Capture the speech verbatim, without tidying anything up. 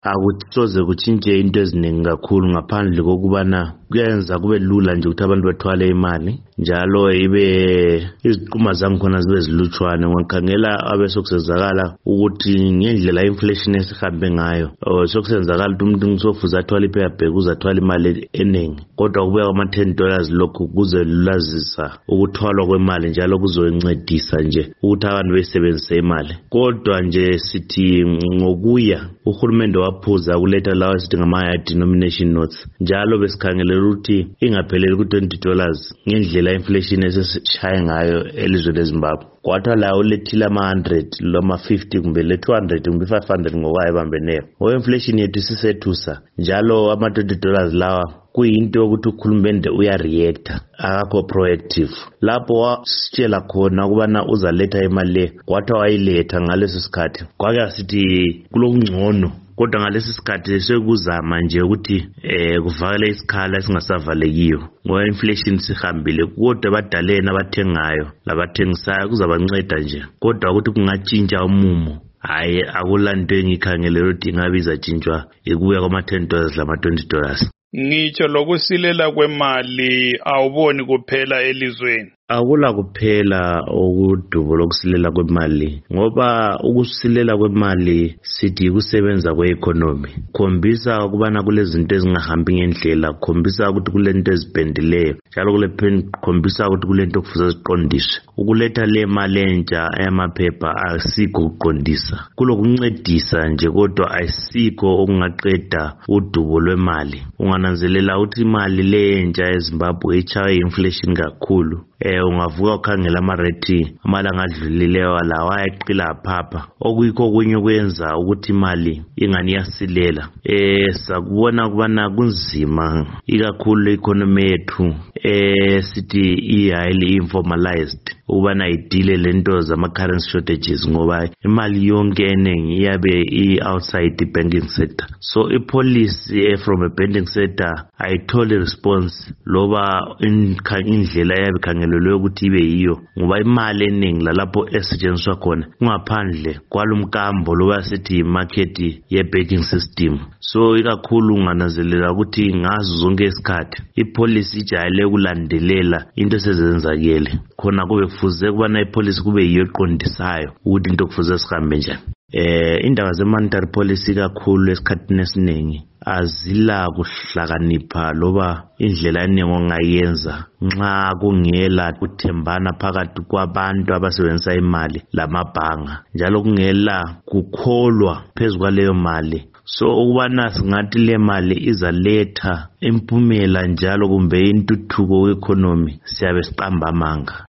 akusoze kutshintshe into eziningi kakhulu ngaphandle kokubana kuyenza kube lula nje ukuthi abantu bathwale imali njalo ibe iziquma zangikhona zibe zilutshwane. Ngikhangela abesokusenzakala ukuthi ngendlela inflation esihambe ngayo sokusenzakala ukuthi umuntu ngisofuza athwale ipaper uzathwala imali eningi kodwa kubuya kwama ten dollars lokhu kuze lulazisa ukuthwalwa kwemali njalo kuzoncedisa nje ukuthi abantu besebenzise imali. Kodwa nje sithi ngokuya uhulumende waphuza kuletha lawa sithi ngama denomination notes njalo besikhangelela ukuthi ingapheleli ku twenty dollars ngendlela inflation esishaya ngayo elizweni leZimbabwe. Kwatha la ulethile ama one hundred loma fifty kumbe le two hundred kumbe five hundred ngokwayo bambeneyo. Ngoba inflation yethu sisethusa njalo ama twenty dollars lawa kuyinto ukuthi ukhulumende uyareacta akakho proactive. Lapho wasitshela khona ukubana uzaletha imali le kwatha wayiletha ngaleso sikhathi kwake asithi kulokungcono kodwa ngalesi sikhathi sekuzama nje ukuthi eh kuvakele isikhala esingasavalekiyo ngoba inflation sihambile kodwa badalena abathengayo labathengisayo kuzabanceda nje kodwa ukuthi kungatshintsha umumo hayi akulanto engikhangelela ukuthi ingabiza tshintshwa ikuya kwama ten dollars lama twenty dollars. Ngitsho lokusilela kwemali awuboni kuphela elizweni. Akula kuphela ukudubo lokusilela kwemali ngoba ukusilela kwemali sithi ukusebenza kweeconomy khombisa ukubana kulezinto ezingahambi ngendlela khombisa ukuthi kulento ezibhendileyo njalo kule khombisa ukuthi kulento okufuza ziqondiswe. Ukuletha le mali entsha yamaphepha asikho ukuqondisa kulokuncedisa nje kodwa ayisikho okungaqeda udubo lwemali. Ungananzelela ukuthi imali le entsha eZimbabwe ichaye inflation kakhulu. Eh ungavuka ukhangela amarate amalanga adlulileyo lawa ayaqiqila phapha okuyikho kunye kwenza ukuthi imali ingani yasilela. Eh sakubona kubana kunzima ikakhulu economy yethu eh sithi i highly informalized ubana idile lento zama currency shortages ngoba imali yonke eningi iyabe i outside the banking sector. So i policy eh, from a banking sector ayithole response loba indlela yabe khangelelwe ukuthi ibe yiyo ngoba imali eningi lalapho esetshenziswa khona kungaphandle kwalomkambo loba sithi market ye banking system. So ikakhulu ungananzelela ukuthi ngazo zonke isikhathi i policy ijayele ukulandelela into esezenzakele khona kube kufuze kubana i policy kube yiyo eqondisayo ukuthi into kufuze sihambe njani. Eh indaba ze monetary policy kakhulu esikhathini esiningi azila kuhlakanipha loba indlela eningi ongayenza nxa kungela kuthembana phakathi kwabantu abasebenzisa imali lamabhanga njalo kungela kukholwa phezulu leyo mali. So ukubana singathi le mali izaletha impumela njalo kumbe intuthuko economy siyabe siqamba amanga.